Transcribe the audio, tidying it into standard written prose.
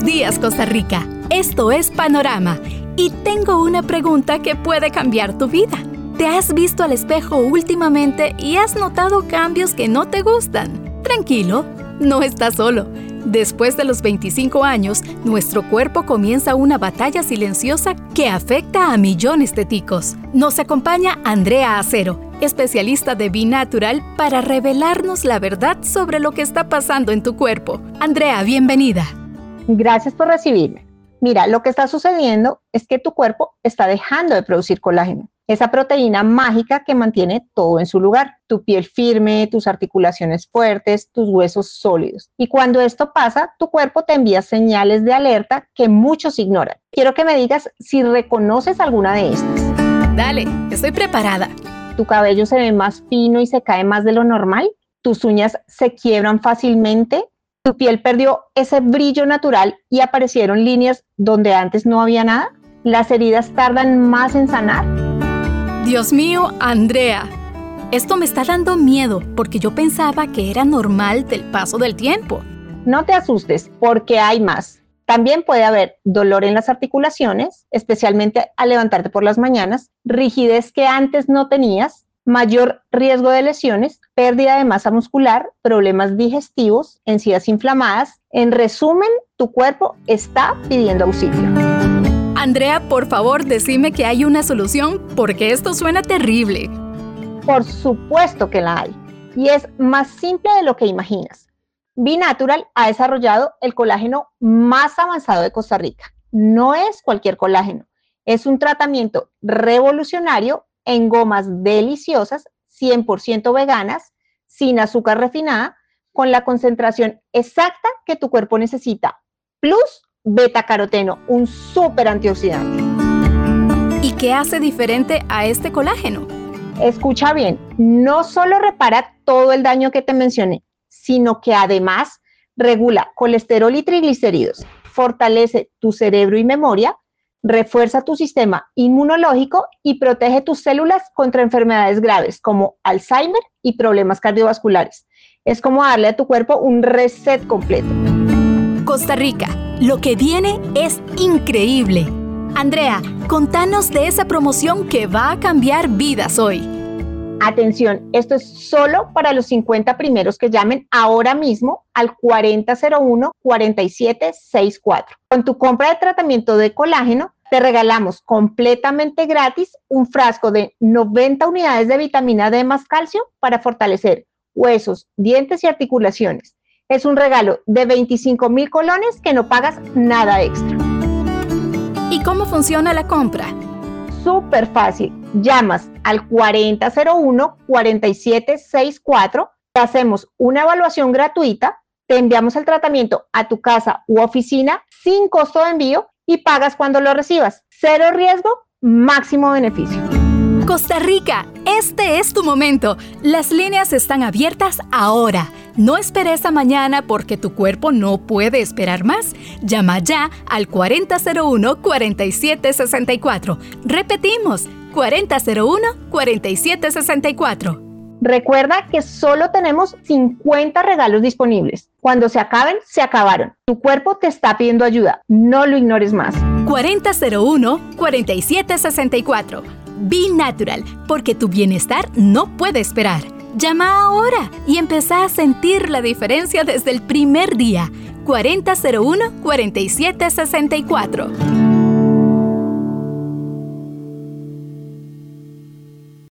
Buenos días, Costa Rica. Esto es Panorama y tengo una pregunta que puede cambiar tu vida. ¿Te has visto al espejo últimamente y has notado cambios que no te gustan? Tranquilo, no estás solo. Después de los 25 años, nuestro cuerpo comienza una batalla silenciosa que afecta a millones de ticos. Nos acompaña Andrea Acero, especialista de B-Natural, para revelarnos la verdad sobre lo que está pasando en tu cuerpo. Andrea, bienvenida. Gracias por recibirme. Mira, lo que está sucediendo es que tu cuerpo está dejando de producir colágeno, esa proteína mágica que mantiene todo en su lugar, tu piel firme, tus articulaciones fuertes, tus huesos sólidos. Y cuando esto pasa, tu cuerpo te envía señales de alerta que muchos ignoran. Quiero que me digas si reconoces alguna de estas. Dale, estoy preparada. ¿Tu cabello se ve más fino y se cae más de lo normal? ¿Tus uñas se quiebran fácilmente? ¿Tu piel perdió ese brillo natural y aparecieron líneas donde antes no había nada? ¿Las heridas tardan más en sanar? Dios mío, Andrea, esto me está dando miedo porque yo pensaba que era normal del paso del tiempo. No te asustes porque hay más. También puede haber dolor en las articulaciones, especialmente al levantarte por las mañanas, rigidez que antes no tenías, mayor riesgo de lesiones, pérdida de masa muscular, problemas digestivos, encías inflamadas. En resumen, tu cuerpo está pidiendo auxilio. Andrea, por favor, decime que hay una solución porque esto suena terrible. Por supuesto que la hay, y es más simple de lo que imaginas. B-Natural ha desarrollado el colágeno más avanzado de Costa Rica. No es cualquier colágeno, es un tratamiento revolucionario en gomas deliciosas, 100% veganas, sin azúcar refinada, con la concentración exacta que tu cuerpo necesita, plus betacaroteno, un súper antioxidante. ¿Y qué hace diferente a este colágeno? Escucha bien, no solo repara todo el daño que te mencioné, sino que además regula colesterol y triglicéridos, fortalece tu cerebro y memoria, refuerza tu sistema inmunológico y protege tus células contra enfermedades graves como Alzheimer y problemas cardiovasculares. Es como darle a tu cuerpo un reset completo. Costa Rica, lo que viene es increíble. Andrea, contanos de esa promoción que va a cambiar vidas hoy. Atención, esto es solo para los 50 primeros que llamen ahora mismo al 4001-4764. Con tu compra de tratamiento de colágeno, te regalamos completamente gratis un frasco de 90 unidades de vitamina D más calcio para fortalecer huesos, dientes y articulaciones. Es un regalo de 25,000 colones que no pagas nada extra. ¿Y cómo funciona la compra? Súper fácil. Llamas al 4001-4764, te hacemos una evaluación gratuita, te enviamos el tratamiento a tu casa u oficina sin costo de envío y pagas cuando lo recibas. Cero riesgo, máximo beneficio. Costa Rica, este es tu momento. Las líneas están abiertas ahora. No esperes a mañana porque tu cuerpo no puede esperar más. Llama ya al 4001-4764. Repetimos, 4001-4764. Recuerda que solo tenemos 50 regalos disponibles. Cuando se acaben, se acabaron. Tu cuerpo te está pidiendo ayuda. No lo ignores más. 4001-4764. B-Natural, porque tu bienestar no puede esperar. Llama ahora y empezá a sentir la diferencia desde el primer día. 4001-4764.